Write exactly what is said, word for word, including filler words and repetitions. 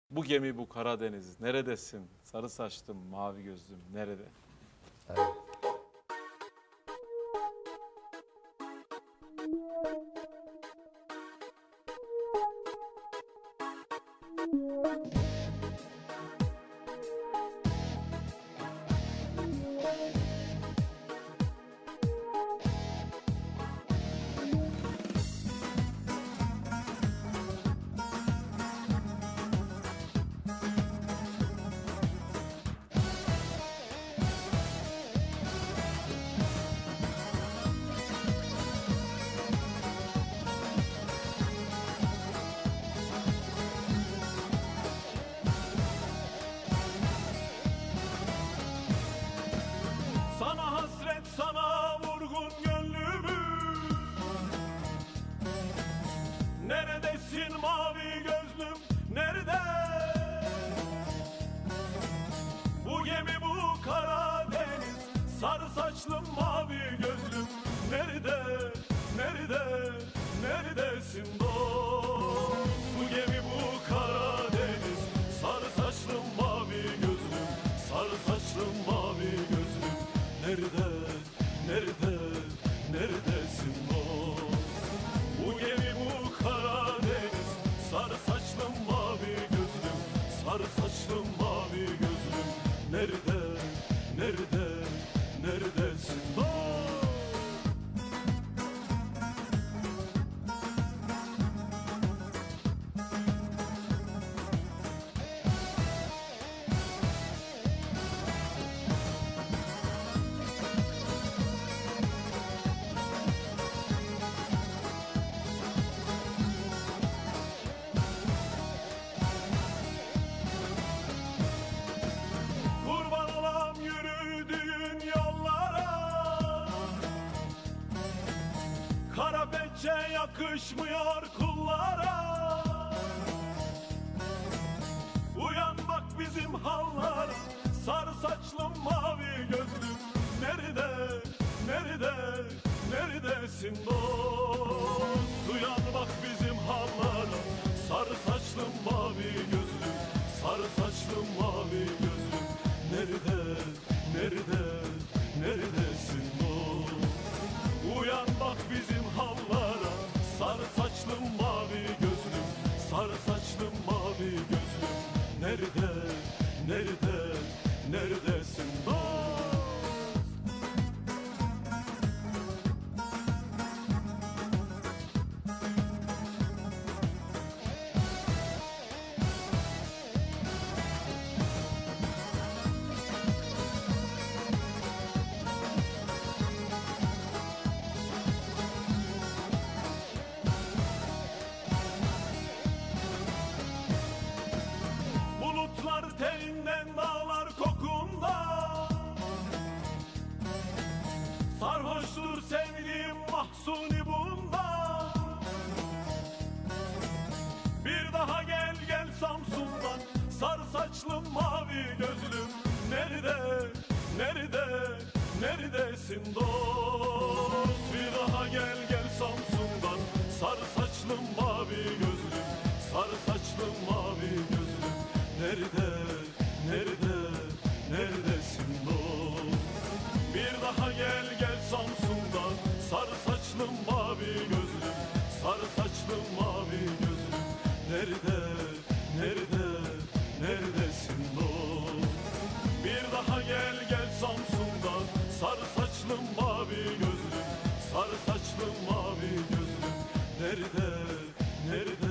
Bu gemi bu Karadeniz neredesin? Sarı saçlım mavi gözlüm nerede? Evet. Sana hasret, sana vurgun gönlümüz. Neredesin mavi gözlüm, nerede? Bu gemi bu Karadeniz, sarı saçlım mavi gözlüm nerede? Nerede? Neredesin dost? Bu gemi bu Karadeniz, sarı saçlım mavi gözlüm, sarı saçlım mavi gözlüm nerede? Nerede? Neredesin dost? Bu gemi bu Karadeniz, sarı saçlım mavi gözlüm, sarı saçlım mavi gözlüm nerede? Nerede? Neredesin dost? Kurban olam yürüdüğün yollara, kara pençe yakışmıyor kullara. Uyan bak bizim hallara, sarı saçlım mavi gözlüm nerede? Nerede? Neredesin dost? Uyan bak bizim hallara, sarı saçlım mavi gözlüm, sarı saçlım mavi gözlüm nerede? Nerede? Neredesin dost? Uyan bak bizim hallara, sarı saçlım mavi gözlüm, sarı saçlım mavi gözlüm nerede? Nerede? Neredesin dost? Bulutlar teninden, dağlar kokunda, sarhoştur sevdiğim mahzuni bunda. Bir daha gel gel Samsun'dan, sarı saçlım mavi gözlüm nerede? Nerede? Neredesin dost? Bir daha gel gel Samsun'dan, sarı saçlım mavi gözlüm, sarı saçlım mavi gözlüm nerede? Nerede? Neredesin dost? Bir daha gel gel Samsun'dan, sarı saçlım mavi gözlüm, sarı saçlım mavi gözlüm nerede? Nerede? Neredesin dost? Bir daha gel gel Samsun'dan, sarı saçlım mavi gözlüm, sarı saçlım mavi gözlüm nerede? Nerede?